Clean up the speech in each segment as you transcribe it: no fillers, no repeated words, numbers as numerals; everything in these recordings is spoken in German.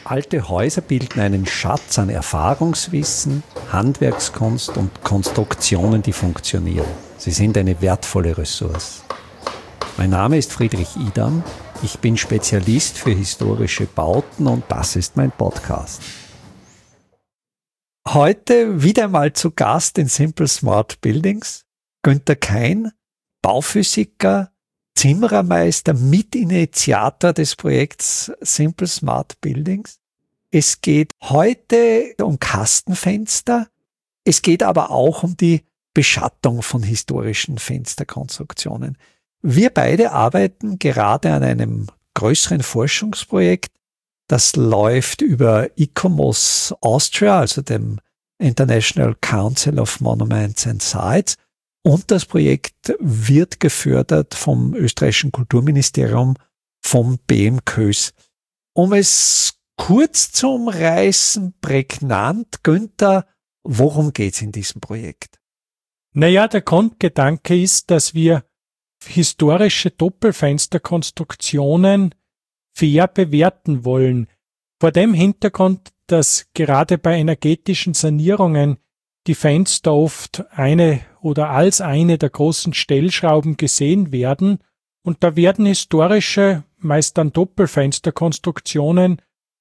Alte Häuser bilden einen Schatz an Erfahrungswissen, Handwerkskunst und Konstruktionen, die funktionieren. Sie sind eine wertvolle Ressource. Mein Name ist Friedrich Idam. Ich bin Spezialist für historische Bauten und das ist mein Podcast. Heute wieder mal zu Gast in Simple Smart Buildings Günther Kein, Bauphysiker, Zimmerermeister, Mitinitiator des Projekts Simple Smart Buildings. Es geht heute um Kastenfenster. Es geht aber auch um die Beschattung von historischen Fensterkonstruktionen. Wir beide arbeiten gerade an einem größeren Forschungsprojekt. Das läuft über ICOMOS Austria, also dem International Council of Monuments and Sites. Und das Projekt wird gefördert vom österreichischen Kulturministerium, vom BMKÖS. Um es kurz zu umreißen, prägnant, Günther, worum geht's in diesem Projekt? Naja, der Grundgedanke ist, dass wir historische Doppelfensterkonstruktionen fair bewerten wollen. Vor dem Hintergrund, dass gerade bei energetischen Sanierungen die Fenster oft eine der großen Stellschrauben gesehen werden und da werden historische, meist dann Doppelfensterkonstruktionen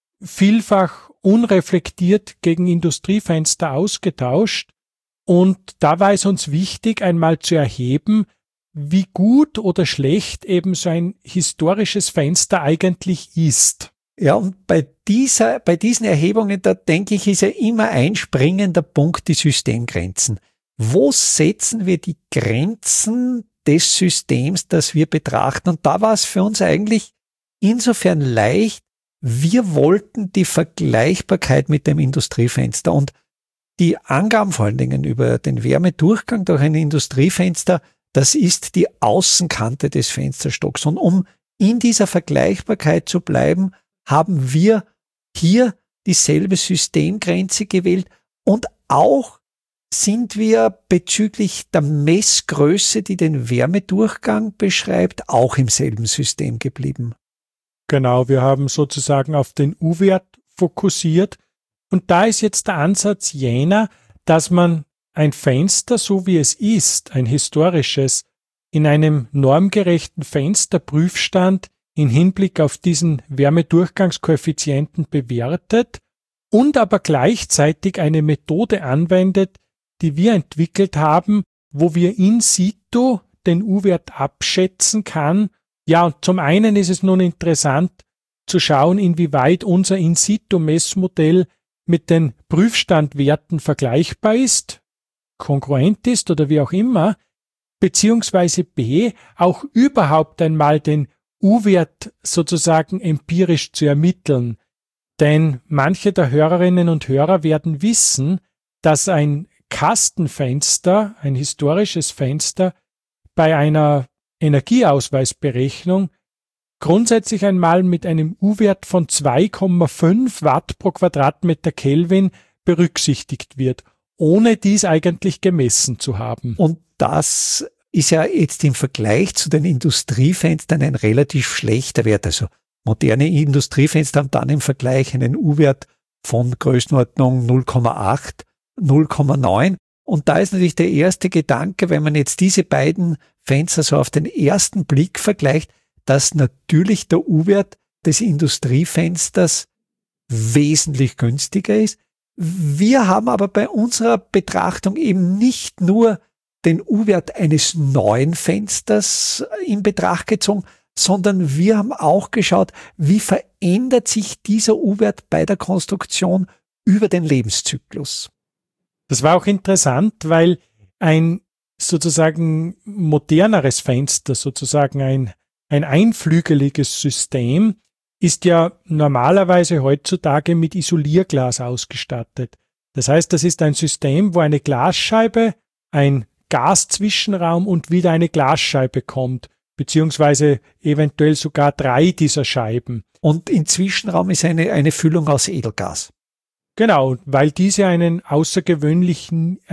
vielfach unreflektiert gegen Industriefenster ausgetauscht und da war es uns wichtig, einmal zu erheben, wie gut oder schlecht eben so ein historisches Fenster eigentlich ist. Ja, und bei diesen Erhebungen, da denke ich, ist ja immer ein springender Punkt die Systemgrenzen. Wo setzen wir die Grenzen des Systems, das wir betrachten? Und da war es für uns eigentlich insofern leicht, wir wollten die Vergleichbarkeit mit dem Industriefenster und die Angaben vor allen Dingen über den Wärmedurchgang durch ein Industriefenster, das ist die Außenkante des Fensterstocks. Und um in dieser Vergleichbarkeit zu bleiben, haben wir hier dieselbe Systemgrenze gewählt und auch sind wir bezüglich der Messgröße, die den Wärmedurchgang beschreibt, auch im selben System geblieben. Genau, wir haben sozusagen auf den U-Wert fokussiert und da ist jetzt der Ansatz jener, dass man ein Fenster, so wie es ist, ein historisches, in einem normgerechten Fensterprüfstand in Hinblick auf diesen Wärmedurchgangskoeffizienten bewertet und aber gleichzeitig eine Methode anwendet, die wir entwickelt haben, wo wir in situ den U-Wert abschätzen kann. Ja, und zum einen ist es nun interessant zu schauen, inwieweit unser In-situ-Messmodell mit den Prüfstandwerten vergleichbar ist, kongruent ist oder wie auch immer, beziehungsweise B, auch überhaupt einmal den U-Wert sozusagen empirisch zu ermitteln. Denn manche der Hörerinnen und Hörer werden wissen, dass ein Kastenfenster, ein historisches Fenster, bei einer Energieausweisberechnung grundsätzlich einmal mit einem U-Wert von 2,5 Watt pro Quadratmeter Kelvin berücksichtigt wird, ohne dies eigentlich gemessen zu haben. Und das ist ja jetzt im Vergleich zu den Industriefenstern ein relativ schlechter Wert. Also moderne Industriefenster haben dann im Vergleich einen U-Wert von Größenordnung 0,8, 0,9. Und da ist natürlich der erste Gedanke, wenn man jetzt diese beiden Fenster so auf den ersten Blick vergleicht, dass natürlich der U-Wert des Industriefensters wesentlich günstiger ist. Wir haben aber bei unserer Betrachtung eben nicht nur den U-Wert eines neuen Fensters in Betracht gezogen, sondern wir haben auch geschaut, wie verändert sich dieser U-Wert bei der Konstruktion über den Lebenszyklus. Das war auch interessant, weil ein sozusagen moderneres Fenster, sozusagen ein einflügeliges System, ist ja normalerweise heutzutage mit Isolierglas ausgestattet. Das heißt, das ist ein System, wo eine Glasscheibe, ein Gaszwischenraum und wieder eine Glasscheibe kommt, beziehungsweise eventuell sogar 3 dieser Scheiben. Und im Zwischenraum ist eine Füllung aus Edelgas. Genau, weil diese eine außergewöhnlich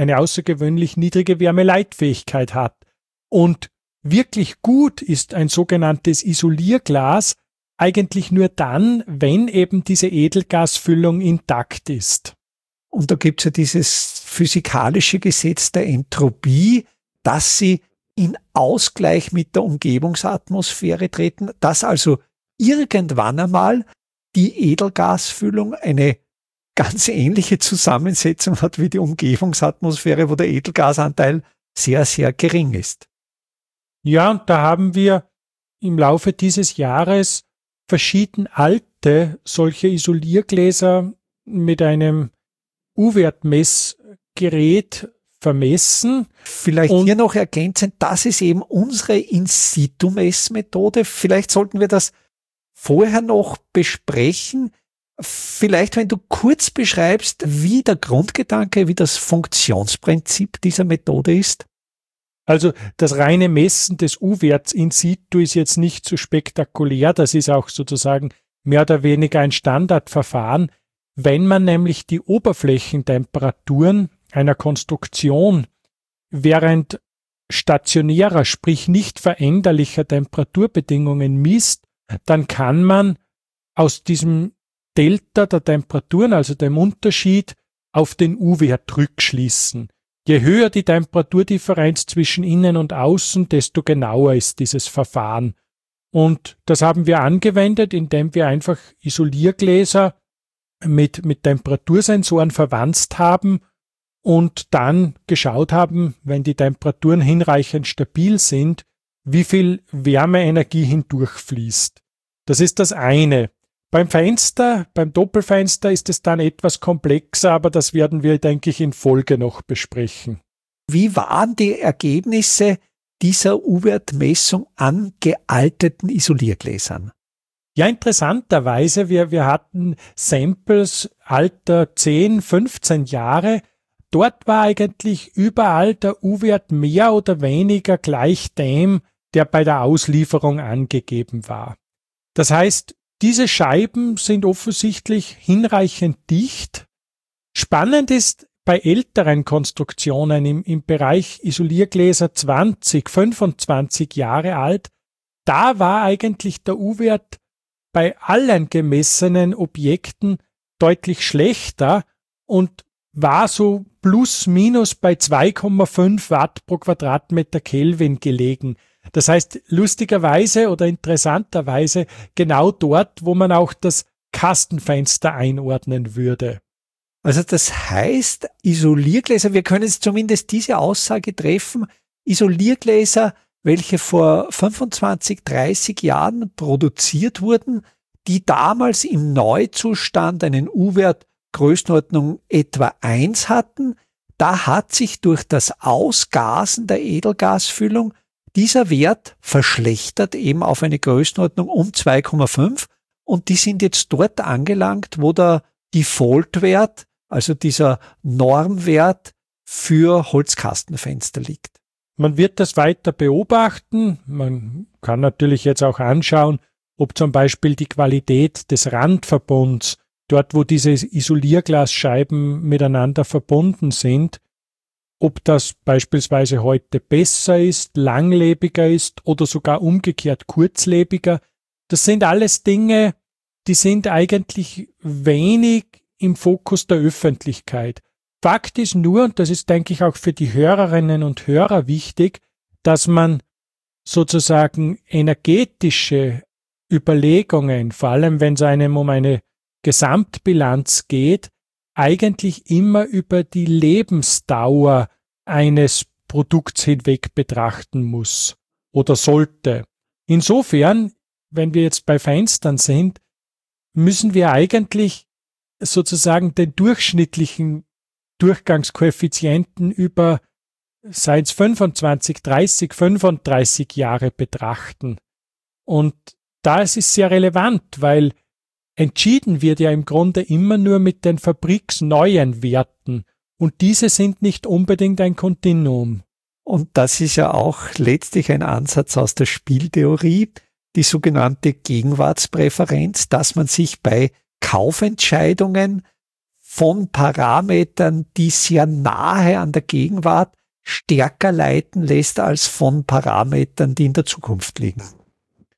niedrige Wärmeleitfähigkeit hat. Und wirklich gut ist ein sogenanntes Isolierglas eigentlich nur dann, wenn eben diese Edelgasfüllung intakt ist. Und da gibt es ja dieses physikalische Gesetz der Entropie, dass sie in Ausgleich mit der Umgebungsatmosphäre treten, dass also irgendwann einmal die Edelgasfüllung eine ganz ähnliche Zusammensetzung hat wie die Umgebungsatmosphäre, wo der Edelgasanteil sehr, sehr gering ist. Ja, und da haben wir im Laufe dieses Jahres verschieden alte solche Isoliergläser mit einem U-Wert-Messgerät vermessen. Vielleicht hier noch ergänzend, das ist eben unsere In-situ-Messmethode. Vielleicht sollten wir das vorher noch besprechen. Vielleicht, wenn du kurz beschreibst, wie der Grundgedanke, wie das Funktionsprinzip dieser Methode ist. Also das reine Messen des U-Werts in situ ist jetzt nicht so spektakulär. Das ist auch sozusagen mehr oder weniger ein Standardverfahren. Wenn man nämlich die Oberflächentemperaturen einer Konstruktion während stationärer, sprich nicht veränderlicher Temperaturbedingungen misst, dann kann man aus diesem Delta der Temperaturen, also dem Unterschied, auf den U-Wert rückschließen. Je höher die Temperaturdifferenz zwischen innen und außen, desto genauer ist dieses Verfahren. Und das haben wir angewendet, indem wir einfach Isoliergläser mit Temperatursensoren verwanzt haben und dann geschaut haben, wenn die Temperaturen hinreichend stabil sind, wie viel Wärmeenergie hindurchfließt. Das ist das eine. Beim Fenster, beim Doppelfenster ist es dann etwas komplexer, aber das werden wir, denke ich, in Folge noch besprechen. Wie waren die Ergebnisse dieser U-Wert-Messung an gealteten Isoliergläsern? Ja, interessanterweise, wir hatten Samples Alter 10, 15 Jahre. Dort war eigentlich überall der U-Wert mehr oder weniger gleich dem, der bei der Auslieferung angegeben war. Das heißt, diese Scheiben sind offensichtlich hinreichend dicht. Spannend ist bei älteren Konstruktionen im Bereich Isoliergläser 20, 25 Jahre alt, da war eigentlich der U-Wert bei allen gemessenen Objekten deutlich schlechter und war so plus minus bei 2,5 Watt pro Quadratmeter Kelvin gelegen. Das heißt, lustigerweise oder interessanterweise genau dort, wo man auch das Kastenfenster einordnen würde. Also das heißt, Isoliergläser, wir können jetzt zumindest diese Aussage treffen, Isoliergläser, welche vor 25, 30 Jahren produziert wurden, die damals im Neuzustand einen U-Wert Größenordnung etwa 1 hatten, da hat sich durch das Ausgasen der Edelgasfüllung dieser Wert verschlechtert eben auf eine Größenordnung um 2,5 und die sind jetzt dort angelangt, wo der Default-Wert, also dieser Normwert für Holzkastenfenster liegt. Man wird das weiter beobachten. Man kann natürlich jetzt auch anschauen, ob zum Beispiel die Qualität des Randverbunds, dort wo diese Isolierglasscheiben miteinander verbunden sind, ob das beispielsweise heute besser ist, langlebiger ist oder sogar umgekehrt kurzlebiger. Das sind alles Dinge, die sind eigentlich wenig im Fokus der Öffentlichkeit. Fakt ist nur, und das ist, denke ich, auch für die Hörerinnen und Hörer wichtig, dass man sozusagen energetische Überlegungen, vor allem wenn es einem um eine Gesamtbilanz geht, eigentlich immer über die Lebensdauer eines Produkts hinweg betrachten muss oder sollte. Insofern, wenn wir jetzt bei Fenstern sind, müssen wir eigentlich sozusagen den durchschnittlichen Durchgangskoeffizienten über seit 25, 30, 35 Jahre betrachten. Und da ist es sehr relevant, weil entschieden wird ja im Grunde immer nur mit den fabriksneuen Werten und diese sind nicht unbedingt ein Kontinuum. Und das ist ja auch letztlich ein Ansatz aus der Spieltheorie, die sogenannte Gegenwartspräferenz, dass man sich bei Kaufentscheidungen von Parametern, die sehr nahe an der Gegenwart stärker leiten lässt als von Parametern, die in der Zukunft liegen.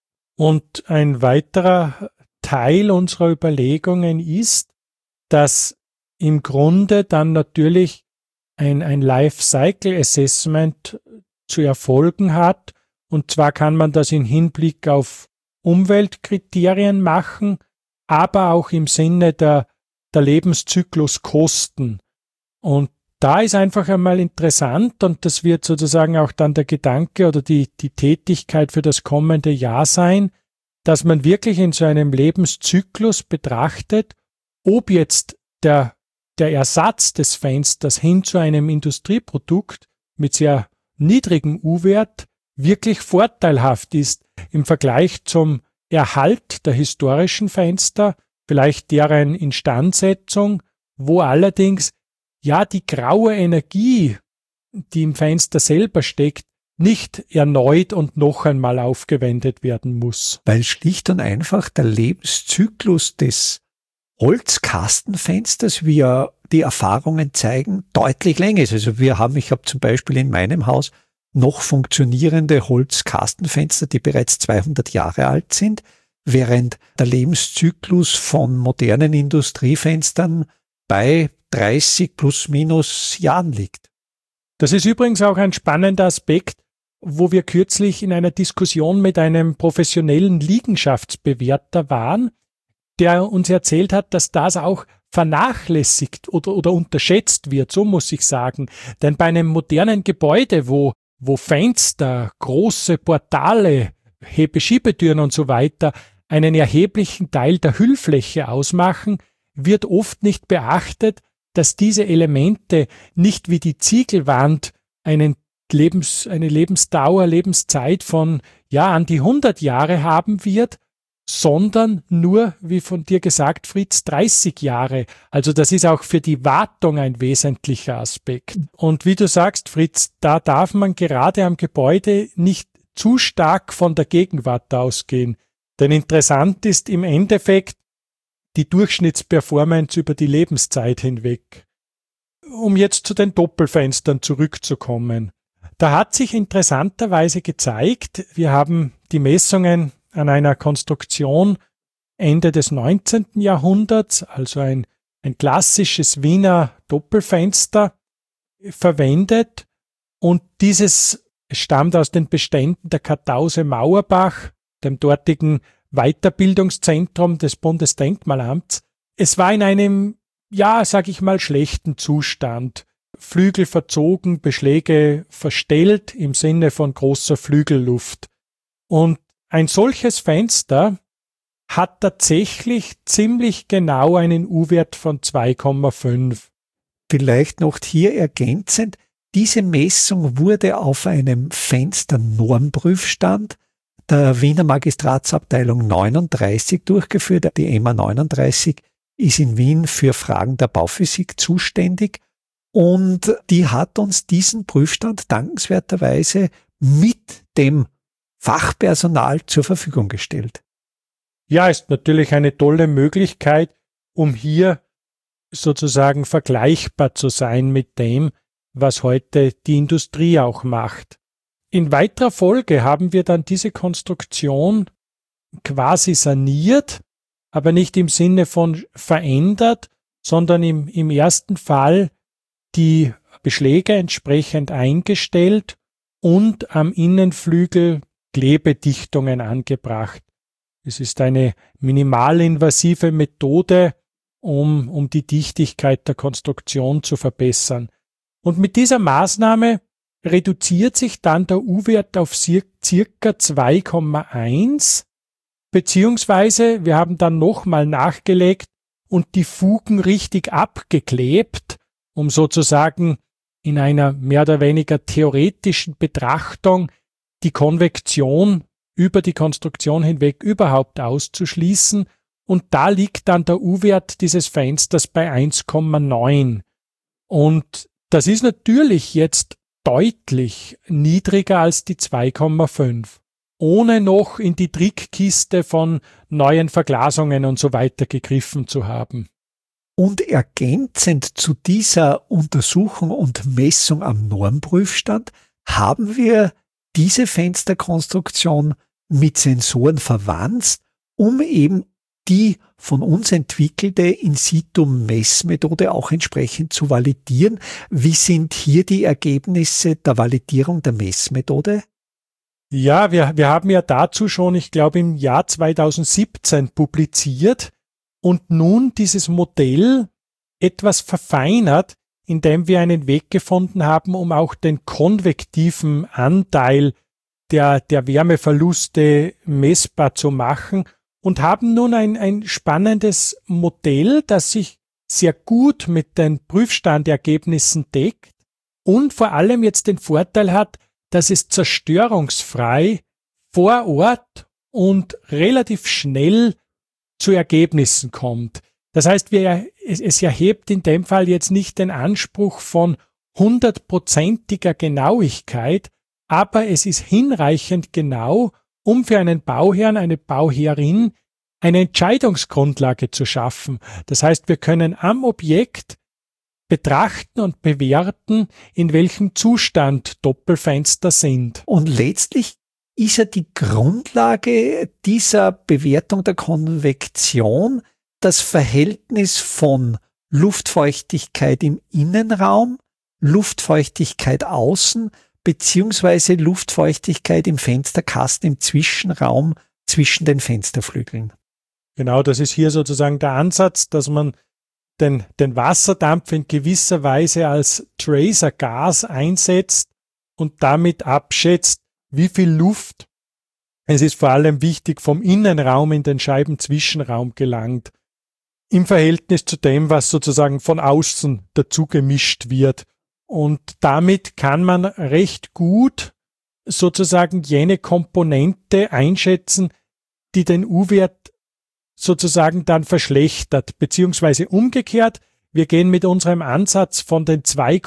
Und ein weiterer Teil unserer Überlegungen ist, dass im Grunde dann natürlich ein Life-Cycle Assessment zu erfolgen hat. Und zwar kann man das im Hinblick auf Umweltkriterien machen, aber auch im Sinne der Lebenszykluskosten. Und da ist einfach einmal interessant, und das wird sozusagen auch dann der Gedanke oder die Tätigkeit für das kommende Jahr sein, dass man wirklich in so einem Lebenszyklus betrachtet, ob jetzt der Ersatz des Fensters hin zu einem Industrieprodukt mit sehr niedrigem U-Wert wirklich vorteilhaft ist im Vergleich zum Erhalt der historischen Fenster, vielleicht deren Instandsetzung, wo allerdings ja die graue Energie, die im Fenster selber steckt, nicht erneut und noch einmal aufgewendet werden muss. Weil schlicht und einfach der Lebenszyklus des Holzkastenfensters, wie ja die Erfahrungen zeigen, deutlich länger ist. Also ich habe zum Beispiel in meinem Haus noch funktionierende Holzkastenfenster, die bereits 200 Jahre alt sind, während der Lebenszyklus von modernen Industriefenstern bei 30 plus minus Jahren liegt. Das ist übrigens auch ein spannender Aspekt, wo wir kürzlich in einer Diskussion mit einem professionellen Liegenschaftsbewerter waren, der uns erzählt hat, dass das auch vernachlässigt oder unterschätzt wird, so muss ich sagen. Denn bei einem modernen Gebäude, wo Fenster, große Portale, Hebeschiebetüren und so weiter einen erheblichen Teil der Hüllfläche ausmachen, wird oft nicht beachtet, dass diese Elemente nicht wie die Ziegelwand eine Lebenszeit von an die 100 Jahre haben wird, sondern nur, wie von dir gesagt, Fritz, 30 Jahre. Also das ist auch für die Wartung ein wesentlicher Aspekt. Und wie du sagst, Fritz, da darf man gerade am Gebäude nicht zu stark von der Gegenwart ausgehen. Denn interessant ist im Endeffekt die Durchschnittsperformance über die Lebenszeit hinweg. Um jetzt zu den Doppelfenstern zurückzukommen. Da hat sich interessanterweise gezeigt, wir haben die Messungen an einer Konstruktion Ende des 19. Jahrhunderts, also ein klassisches Wiener Doppelfenster, verwendet, und dieses stammt aus den Beständen der Kartause Mauerbach, dem dortigen Weiterbildungszentrum des Bundesdenkmalamts. Es war in einem, sag ich mal, schlechten Zustand. Flügel verzogen, Beschläge verstellt im Sinne von großer Flügelluft. Und ein solches Fenster hat tatsächlich ziemlich genau einen U-Wert von 2,5. Vielleicht noch hier ergänzend, diese Messung wurde auf einem Fensternormprüfstand der Wiener Magistratsabteilung 39 durchgeführt. Die EMA 39 ist in Wien für Fragen der Bauphysik zuständig, und die hat uns diesen Prüfstand dankenswerterweise mit dem Fachpersonal zur Verfügung gestellt. Ja, ist natürlich eine tolle Möglichkeit, um hier sozusagen vergleichbar zu sein mit dem, was heute die Industrie auch macht. In weiterer Folge haben wir dann diese Konstruktion quasi saniert, aber nicht im Sinne von verändert, sondern im ersten Fall die Beschläge entsprechend eingestellt und am Innenflügel Klebedichtungen angebracht. Es ist eine minimalinvasive Methode, um die Dichtigkeit der Konstruktion zu verbessern. Und mit dieser Maßnahme reduziert sich dann der U-Wert auf circa 2,1, beziehungsweise wir haben dann nochmal nachgelegt und die Fugen richtig abgeklebt, um sozusagen in einer mehr oder weniger theoretischen Betrachtung die Konvektion über die Konstruktion hinweg überhaupt auszuschließen, und da liegt dann der U-Wert dieses Fensters bei 1,9. Und das ist natürlich jetzt deutlich niedriger als die 2,5, ohne noch in die Trickkiste von neuen Verglasungen und so weiter gegriffen zu haben. Und ergänzend zu dieser Untersuchung und Messung am Normprüfstand haben wir diese Fensterkonstruktion mit Sensoren verwandt, um eben die von uns entwickelte In-situ-Messmethode auch entsprechend zu validieren. Wie sind hier die Ergebnisse der Validierung der Messmethode? Ja, wir haben ja dazu schon, ich glaube, im Jahr 2017 publiziert und nun dieses Modell etwas verfeinert, indem wir einen Weg gefunden haben, um auch den konvektiven Anteil der Wärmeverluste messbar zu machen und haben nun ein spannendes Modell, das sich sehr gut mit den Prüfstandergebnissen deckt und vor allem jetzt den Vorteil hat, dass es zerstörungsfrei vor Ort und relativ schnell zu Ergebnissen kommt. Das heißt, es erhebt in dem Fall jetzt nicht den Anspruch von 100%iger Genauigkeit, aber es ist hinreichend genau, um für einen Bauherrn, eine Bauherrin eine Entscheidungsgrundlage zu schaffen. Das heißt, wir können am Objekt betrachten und bewerten, in welchem Zustand Doppelfenster sind. Und letztlich ist ja die Grundlage dieser Bewertung der Konvektion das Verhältnis von Luftfeuchtigkeit im Innenraum, Luftfeuchtigkeit außen, beziehungsweise Luftfeuchtigkeit im Fensterkasten im Zwischenraum zwischen den Fensterflügeln. Genau, das ist hier sozusagen der Ansatz, dass man den Wasserdampf in gewisser Weise als Tracergas einsetzt und damit abschätzt, wie viel Luft, es ist vor allem wichtig, vom Innenraum in den Scheibenzwischenraum gelangt, im Verhältnis zu dem, was sozusagen von außen dazu gemischt wird. Und damit kann man recht gut sozusagen jene Komponente einschätzen, die den U-Wert sozusagen dann verschlechtert, beziehungsweise umgekehrt. Wir gehen mit unserem Ansatz von den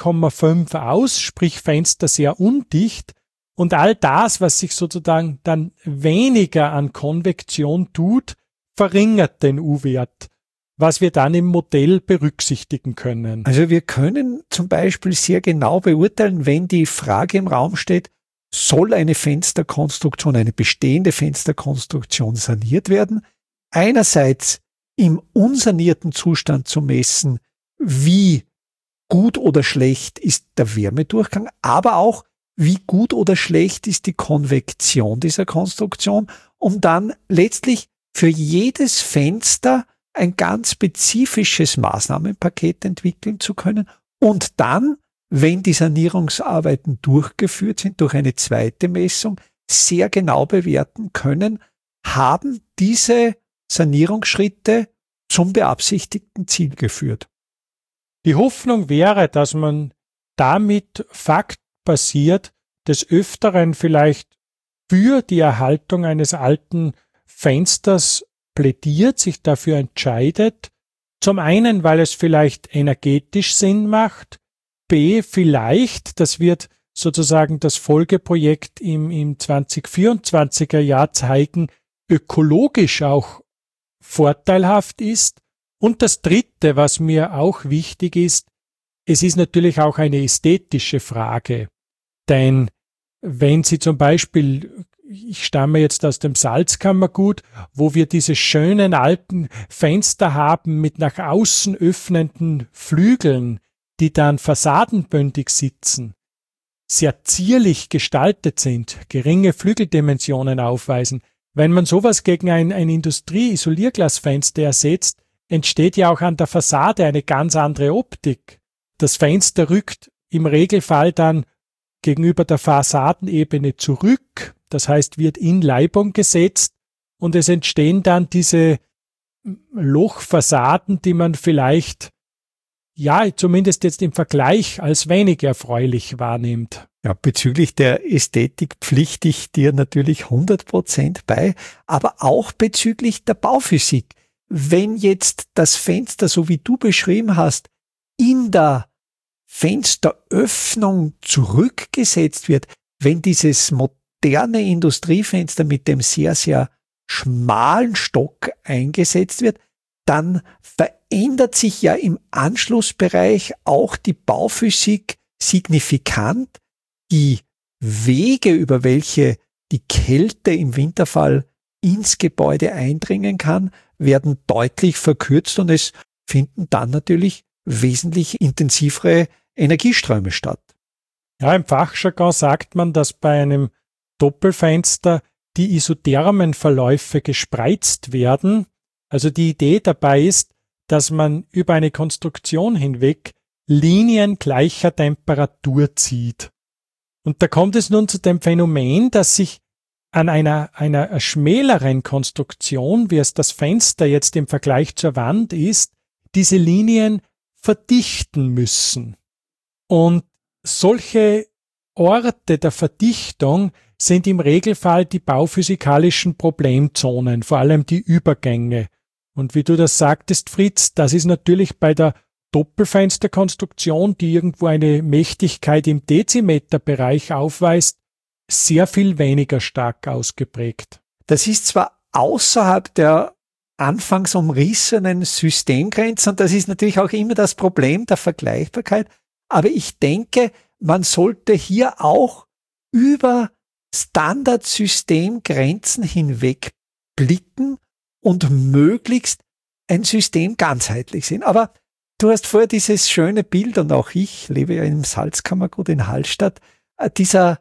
2,5 aus, sprich Fenster sehr undicht, und all das, was sich sozusagen dann weniger an Konvektion tut, verringert den U-Wert, was wir dann im Modell berücksichtigen können. Also wir können zum Beispiel sehr genau beurteilen, wenn die Frage im Raum steht, soll eine Fensterkonstruktion, eine bestehende Fensterkonstruktion saniert werden? Einerseits im unsanierten Zustand zu messen, wie gut oder schlecht ist der Wärmedurchgang, aber auch wie gut oder schlecht ist die Konvektion dieser Konstruktion, um dann letztlich für jedes Fenster ein ganz spezifisches Maßnahmenpaket entwickeln zu können und dann, wenn die Sanierungsarbeiten durchgeführt sind, durch eine zweite Messung sehr genau bewerten können, haben diese Sanierungsschritte zum beabsichtigten Ziel geführt. Die Hoffnung wäre, dass man damit faktenbasiert des Öfteren vielleicht für die Erhaltung eines alten Fensters plädiert, sich dafür entscheidet. Zum einen, weil es vielleicht energetisch Sinn macht, B, vielleicht, das wird sozusagen das Folgeprojekt im 2024er Jahr zeigen, ökologisch auch vorteilhaft ist. Und das Dritte, was mir auch wichtig ist, es ist natürlich auch eine ästhetische Frage. Denn wenn Sie zum Beispiel, ich stamme jetzt aus dem Salzkammergut, wo wir diese schönen alten Fenster haben mit nach außen öffnenden Flügeln, die dann fassadenbündig sitzen, sehr zierlich gestaltet sind, geringe Flügeldimensionen aufweisen. Wenn man sowas gegen ein Industrie-Isolierglasfenster ersetzt, entsteht ja auch an der Fassade eine ganz andere Optik. Das Fenster rückt im Regelfall dann gegenüber der Fassadenebene zurück, das heißt, wird in Leibung gesetzt und es entstehen dann diese Lochfassaden, die man vielleicht, ja, zumindest jetzt im Vergleich als wenig erfreulich wahrnimmt. Ja, bezüglich der Ästhetik pflichte ich dir natürlich 100% bei, aber auch bezüglich der Bauphysik. Wenn jetzt das Fenster, so wie du beschrieben hast, in der Fensteröffnung zurückgesetzt wird, wenn dieses moderne Industriefenster mit dem sehr, sehr schmalen Stock eingesetzt wird, dann verändert sich ja im Anschlussbereich auch die Bauphysik signifikant. Die Wege, über welche die Kälte im Winterfall ins Gebäude eindringen kann, werden deutlich verkürzt und es finden dann natürlich wesentlich intensivere Energieströme statt. Ja, im Fachjargon sagt man, dass bei einem Doppelfenster die isothermen Verläufe gespreizt werden. Also die Idee dabei ist, dass man über eine Konstruktion hinweg Linien gleicher Temperatur zieht. Und da kommt es nun zu dem Phänomen, dass sich an einer schmäleren Konstruktion, wie es das Fenster jetzt im Vergleich zur Wand ist, diese Linien verdichten müssen. Und solche Orte der Verdichtung sind im Regelfall die bauphysikalischen Problemzonen, vor allem die Übergänge. Und wie du das sagtest, Fritz, das ist natürlich bei der Doppelfensterkonstruktion, die irgendwo eine Mächtigkeit im Dezimeterbereich aufweist, sehr viel weniger stark ausgeprägt. Das ist zwar außerhalb der anfangs umrissenen Systemgrenzen und das ist natürlich auch immer das Problem der Vergleichbarkeit, aber ich denke, man sollte hier auch über Standardsystemgrenzen hinweg blicken und möglichst ein System ganzheitlich sehen. Aber du hast vorher dieses schöne Bild, und auch ich lebe ja im Salzkammergut in Hallstatt, dieser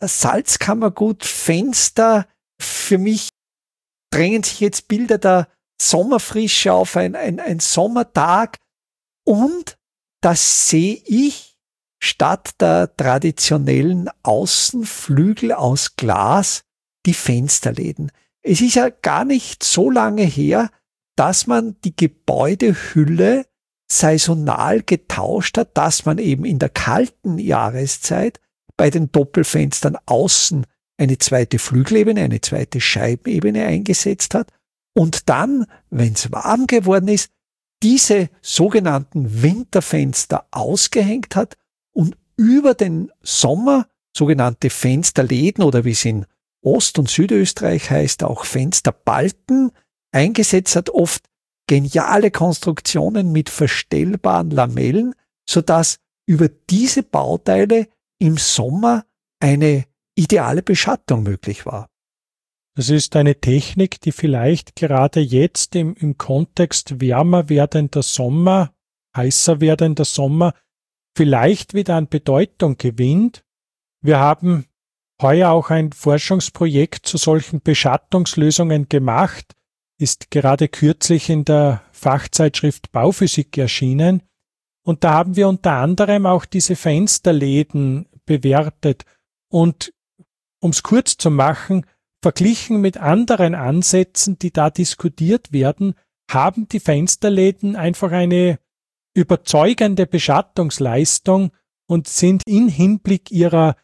Salzkammergut-Fenster, für mich drängen sich jetzt Bilder der Sommerfrische auf, ein Sommertag, und das sehe ich statt der traditionellen Außenflügel aus Glas die Fensterläden. Es ist ja gar nicht so lange her, dass man die Gebäudehülle saisonal getauscht hat, dass man eben in der kalten Jahreszeit bei den Doppelfenstern außen eine zweite Flügelebene, eine zweite Scheibenebene eingesetzt hat und dann, wenn es warm geworden ist, diese sogenannten Winterfenster ausgehängt hat und über den Sommer sogenannte Fensterläden oder wie es in Ost- und Südösterreich heißt, auch Fensterbalken eingesetzt hat, oft geniale Konstruktionen mit verstellbaren Lamellen, sodass über diese Bauteile im Sommer eine ideale Beschattung möglich war. Das ist eine Technik, die vielleicht gerade jetzt im Kontext wärmer werdender Sommer, heißer werdender Sommer, vielleicht wieder an Bedeutung gewinnt. Wir haben heuer auch ein Forschungsprojekt zu solchen Beschattungslösungen gemacht, ist gerade kürzlich in der Fachzeitschrift Bauphysik erschienen. Und da haben wir unter anderem auch diese Fensterläden bewertet und, um es kurz zu machen, verglichen mit anderen Ansätzen, die da diskutiert werden, haben die Fensterläden einfach eine überzeugende Beschattungsleistung und sind im Hinblick ihrer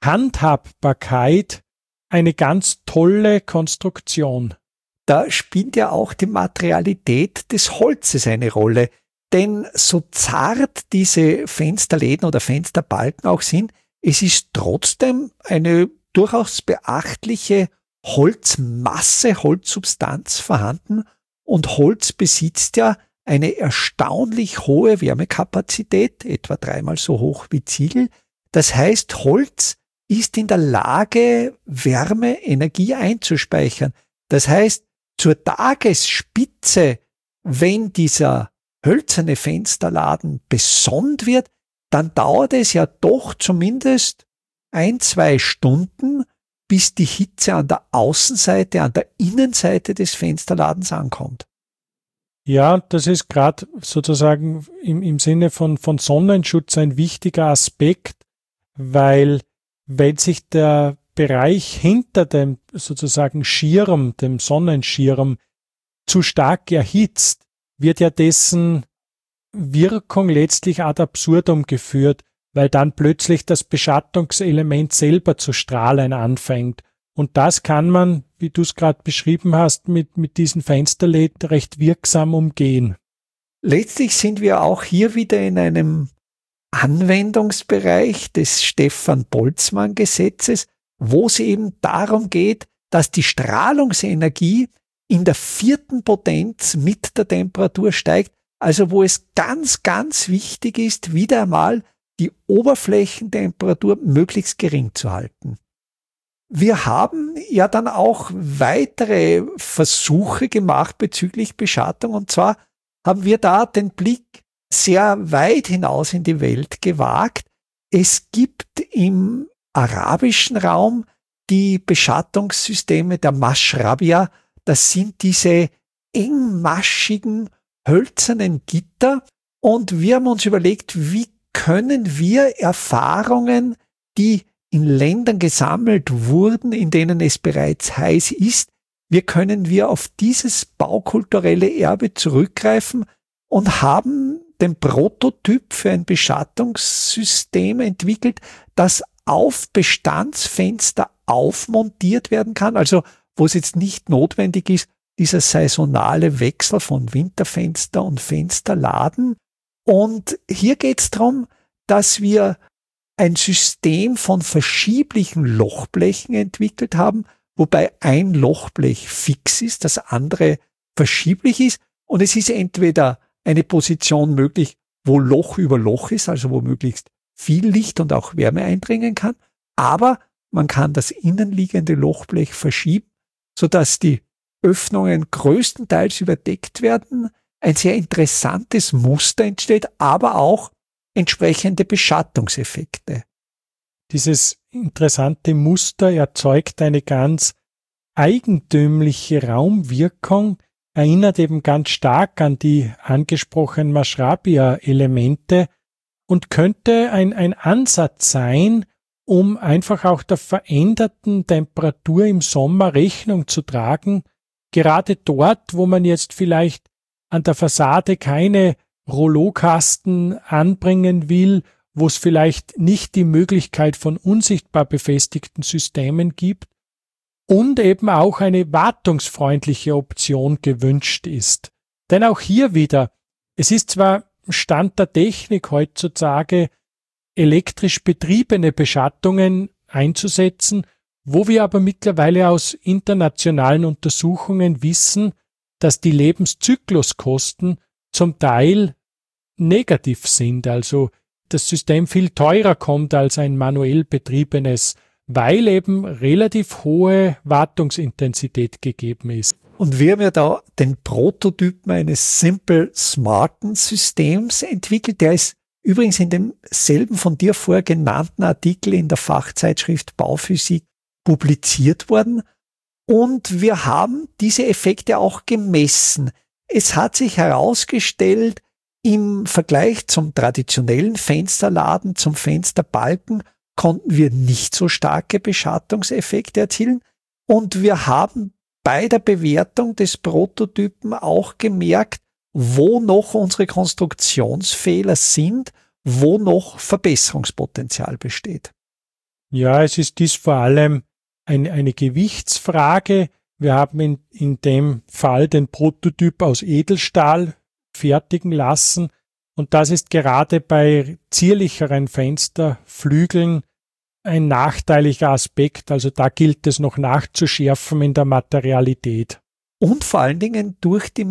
Handhabbarkeit eine ganz tolle Konstruktion. Da spielt ja auch die Materialität des Holzes eine Rolle, denn so zart diese Fensterläden oder Fensterbalken auch sind, es ist trotzdem eine durchaus beachtliche Holzmasse, Holzsubstanz vorhanden und Holz besitzt ja eine erstaunlich hohe Wärmekapazität, etwa 3-mal so hoch wie Ziegel. Das heißt, Holz ist in der Lage, Wärme, Energie einzuspeichern. Das heißt, zur Tagesspitze, wenn dieser hölzerne Fensterladen besonnt wird, dann dauert es ja doch zumindest 1-2 Stunden, bis die Hitze an der Außenseite, an der Innenseite des Fensterladens ankommt. Ja, das ist gerade sozusagen im Sinne von Sonnenschutz ein wichtiger Aspekt, weil wenn sich der Bereich hinter dem sozusagen Schirm, dem Sonnenschirm, zu stark erhitzt, wird ja dessen Wirkung letztlich ad absurdum geführt, weil dann plötzlich das Beschattungselement selber zu strahlen anfängt. Und das kann man, wie du es gerade beschrieben hast, mit diesen Fensterläden recht wirksam umgehen. Letztlich sind wir auch hier wieder in einem Anwendungsbereich des Stefan-Boltzmann-Gesetzes, wo es eben darum geht, dass die Strahlungsenergie in der 4. Potenz mit der Temperatur steigt, also wo es ganz, ganz wichtig ist, wieder einmal die Oberflächentemperatur möglichst gering zu halten. wir haben ja dann auch weitere Versuche gemacht bezüglich Beschattung. Und zwar haben wir da den Blick sehr weit hinaus in die Welt gewagt. Es gibt im arabischen Raum die Beschattungssysteme der Mashrabia. Das sind diese engmaschigen, hölzernen Gitter. Und wir haben uns überlegt, wie können wir Erfahrungen, die in Ländern gesammelt wurden, in denen es bereits heiß ist, wie können wir auf dieses baukulturelle Erbe zurückgreifen und haben den Prototyp für ein Beschattungssystem entwickelt, das auf Bestandsfenster aufmontiert werden kann, also wo es jetzt nicht notwendig ist, dieser saisonale Wechsel von Winterfenster und Fensterladen. Und hier geht es darum, dass wir ein System von verschieblichen Lochblechen entwickelt haben, wobei ein Lochblech fix ist, das andere verschieblich ist. Und es ist entweder eine Position möglich, wo Loch über Loch ist, also wo möglichst viel Licht und auch Wärme eindringen kann, aber man kann das innenliegende Lochblech verschieben, sodass die Öffnungen größtenteils überdeckt werden, ein sehr interessantes Muster entsteht, aber auch entsprechende Beschattungseffekte. Dieses interessante Muster erzeugt eine ganz eigentümliche Raumwirkung, erinnert eben ganz stark an die angesprochenen Mashrabia-Elemente und könnte ein Ansatz sein, um einfach auch der veränderten Temperatur im Sommer Rechnung zu tragen, gerade dort, wo man jetzt vielleicht an der Fassade keine Rollokasten anbringen will, wo es vielleicht nicht die Möglichkeit von unsichtbar befestigten Systemen gibt und eben auch eine wartungsfreundliche Option gewünscht ist. Denn auch hier wieder, es ist zwar Stand der Technik heutzutage, elektrisch betriebene Beschattungen einzusetzen, wo wir aber mittlerweile aus internationalen Untersuchungen wissen, dass die Lebenszykluskosten zum Teil negativ sind, also das System viel teurer kommt als ein manuell betriebenes, weil eben relativ hohe Wartungsintensität gegeben ist. Und wir haben ja da den Prototypen eines Simple Smarten Systems entwickelt, der ist übrigens in demselben von dir vorher genannten Artikel in der Fachzeitschrift Bauphysik publiziert worden. Und wir haben diese Effekte auch gemessen. Es hat sich herausgestellt, im Vergleich zum traditionellen Fensterladen, zum Fensterbalken, konnten wir nicht so starke Beschattungseffekte erzielen. Und wir haben bei der Bewertung des Prototypen auch gemerkt, wo noch unsere Konstruktionsfehler sind, wo noch Verbesserungspotenzial besteht. Ja, es ist dies vor allem eine Gewichtsfrage. Wir haben in dem Fall den Prototyp aus Edelstahl fertigen lassen und das ist gerade bei zierlicheren Fensterflügeln ein nachteiliger Aspekt. Also da gilt es noch nachzuschärfen in der Materialität. Und vor allen Dingen durch die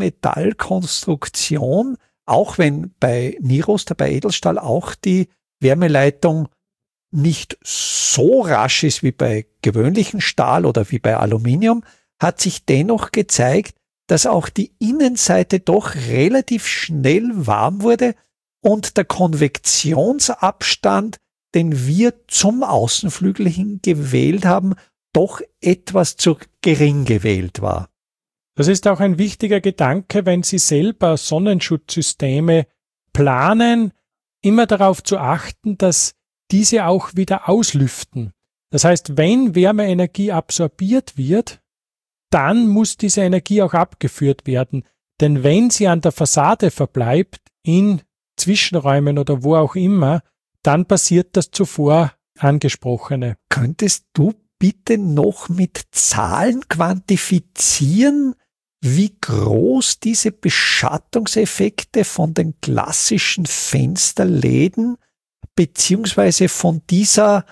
Metallkonstruktion, auch wenn bei Niroster, bei Edelstahl auch die Wärmeleitung nicht so rasch ist wie bei gewöhnlichem Stahl oder wie bei Aluminium, hat sich dennoch gezeigt, dass auch die Innenseite doch relativ schnell warm wurde und der Konvektionsabstand, den wir zum Außenflügel hin gewählt haben, doch etwas zu gering gewählt war. Das ist auch ein wichtiger Gedanke, wenn Sie selber Sonnenschutzsysteme planen, immer darauf zu achten, dass diese auch wieder auslüften. Das heißt, wenn Wärmeenergie absorbiert wird, dann muss diese Energie auch abgeführt werden. Denn wenn sie an der Fassade verbleibt, in Zwischenräumen oder wo auch immer, dann passiert das zuvor angesprochene. Könntest du bitte noch mit Zahlen quantifizieren, wie groß diese Beschattungseffekte von den klassischen Fensterläden beziehungsweise von dieser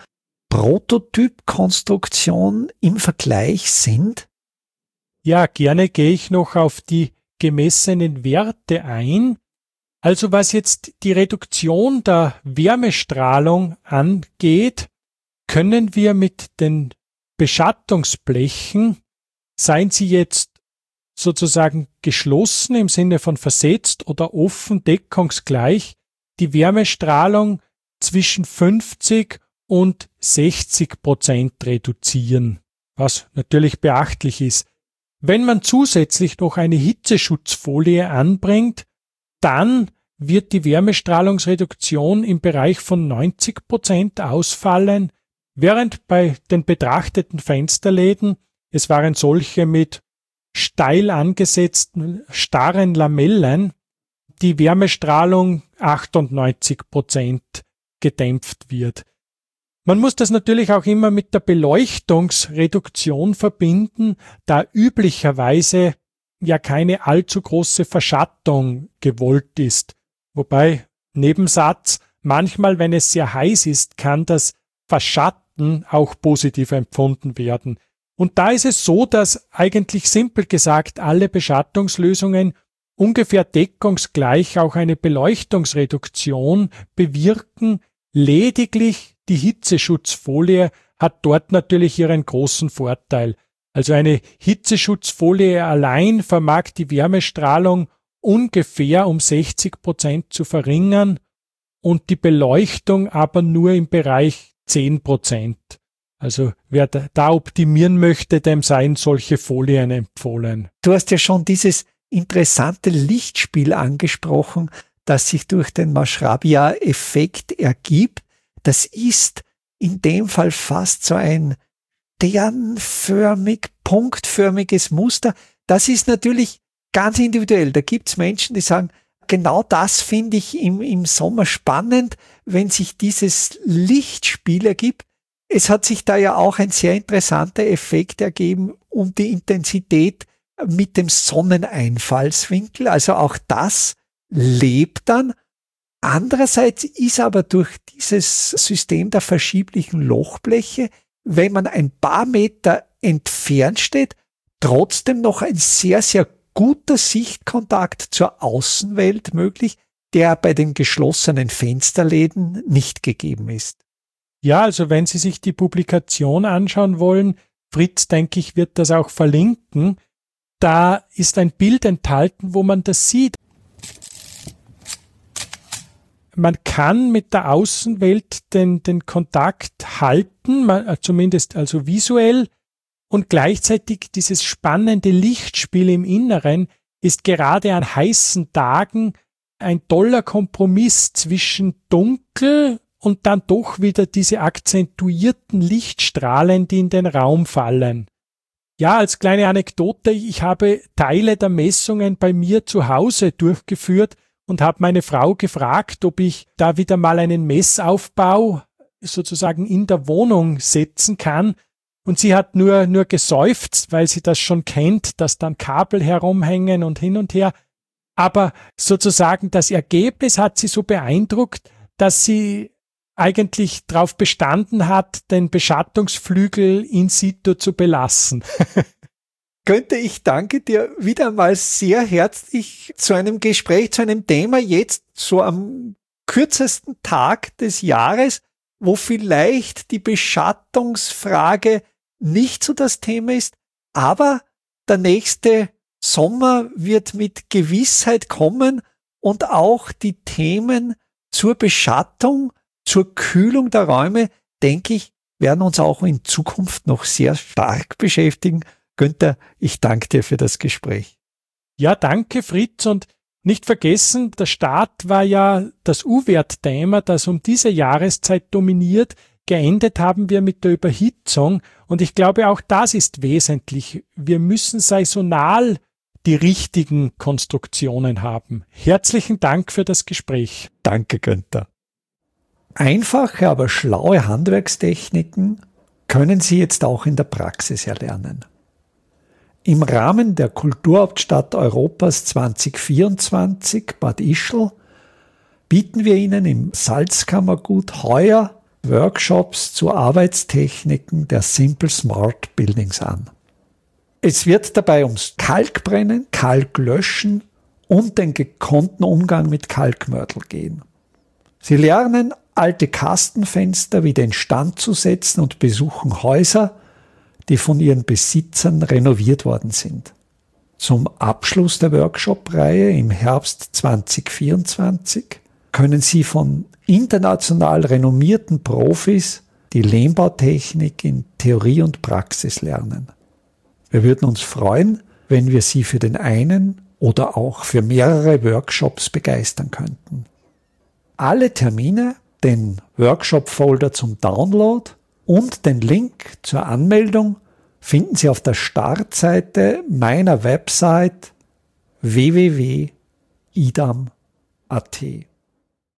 Prototypkonstruktion im Vergleich sind? Ja, gerne gehe ich noch auf die gemessenen Werte ein. Also was jetzt die Reduktion der Wärmestrahlung angeht, können wir mit den Beschattungsblechen, seien sie jetzt sozusagen geschlossen im Sinne von versetzt oder offen deckungsgleich, die Wärmestrahlung zwischen 50 und 60% reduzieren, was natürlich beachtlich ist. Wenn man zusätzlich noch eine Hitzeschutzfolie anbringt, dann wird die Wärmestrahlungsreduktion im Bereich von 90% ausfallen, während bei den betrachteten Fensterläden, es waren solche mit steil angesetzten starren Lamellen, die Wärmestrahlung 98% gedämpft wird. Man muss das natürlich auch immer mit der Beleuchtungsreduktion verbinden, da üblicherweise ja keine allzu große Verschattung gewollt ist. Wobei, Nebensatz, manchmal, wenn es sehr heiß ist, kann das Verschatten auch positiv empfunden werden. Und da ist es so, dass eigentlich simpel gesagt alle Beschattungslösungen ungefähr deckungsgleich auch eine Beleuchtungsreduktion bewirken. Lediglich die Hitzeschutzfolie hat dort natürlich ihren großen Vorteil. Also eine Hitzeschutzfolie allein vermag die Wärmestrahlung ungefähr um 60% zu verringern und die Beleuchtung aber nur im Bereich 10%. Also wer da optimieren möchte, dem seien solche Folien empfohlen. Du hast ja schon dieses interessante Lichtspiel angesprochen, das sich durch den Mashrabia-Effekt ergibt. Das ist in dem Fall fast so ein sternförmig, punktförmiges Muster. Das ist natürlich ganz individuell. Da gibt's Menschen, die sagen, genau das finde ich im Sommer spannend, wenn sich dieses Lichtspiel ergibt. Es hat sich da ja auch ein sehr interessanter Effekt ergeben um die Intensität mit dem Sonneneinfallswinkel. Also auch das lebt dann. Andererseits ist aber durch dieses System der verschieblichen Lochbleche, wenn man ein paar Meter entfernt steht, trotzdem noch ein sehr, sehr guter Sichtkontakt zur Außenwelt möglich, der bei den geschlossenen Fensterläden nicht gegeben ist. Ja, also wenn Sie sich die Publikation anschauen wollen, Fritz, denke ich, wird das auch verlinken. Da ist ein Bild enthalten, wo man das sieht. Man kann mit der Außenwelt den Kontakt halten, zumindest also visuell, und gleichzeitig dieses spannende Lichtspiel im Inneren ist gerade an heißen Tagen ein toller Kompromiss zwischen dunkel und dann doch wieder diese akzentuierten Lichtstrahlen, die in den Raum fallen. Ja, als kleine Anekdote, ich habe Teile der Messungen bei mir zu Hause durchgeführt und habe meine Frau gefragt, ob ich da wieder mal einen Messaufbau sozusagen in der Wohnung setzen kann. Und sie hat nur geseufzt, weil sie das schon kennt, dass dann Kabel herumhängen und hin und her. Aber sozusagen das Ergebnis hat sie so beeindruckt, dass sie eigentlich darauf bestanden hat, den Beschattungsflügel in situ zu belassen. Günther, ich danke dir wieder mal sehr herzlich zu einem Gespräch, zu einem Thema jetzt so am kürzesten Tag des Jahres, wo vielleicht die Beschattungsfrage nicht so das Thema ist, aber der nächste Sommer wird mit Gewissheit kommen und auch die Themen zur Beschattung, zur Kühlung der Räume, denke ich, werden uns auch in Zukunft noch sehr stark beschäftigen. Günther, ich danke dir für das Gespräch. Ja, danke Fritz, und nicht vergessen, der Start war ja das U-Wert-Thema, das um diese Jahreszeit dominiert. Geendet haben wir mit der Überhitzung, und ich glaube, auch das ist wesentlich. Wir müssen saisonal die richtigen Konstruktionen haben. Herzlichen Dank für das Gespräch. Danke, Günther. Einfache, aber schlaue Handwerkstechniken können Sie jetzt auch in der Praxis erlernen. Im Rahmen der Kulturhauptstadt Europas 2024 Bad Ischl bieten wir Ihnen im Salzkammergut heuer Workshops zu Arbeitstechniken der Simple Smart Buildings an. Es wird dabei ums Kalkbrennen, Kalklöschen und den gekonnten Umgang mit Kalkmörtel gehen. Sie lernen, alte Kastenfenster wieder instand zu setzen und besuchen Häuser, die von ihren Besitzern renoviert worden sind. Zum Abschluss der Workshop-Reihe im Herbst 2024 können Sie von international renommierten Profis die Lehmbautechnik in Theorie und Praxis lernen. Wir würden uns freuen, wenn wir Sie für den einen oder auch für mehrere Workshops begeistern könnten. Alle Termine, den Workshop-Folder zum Download und den Link zur Anmeldung finden Sie auf der Startseite meiner Website www.idam.at.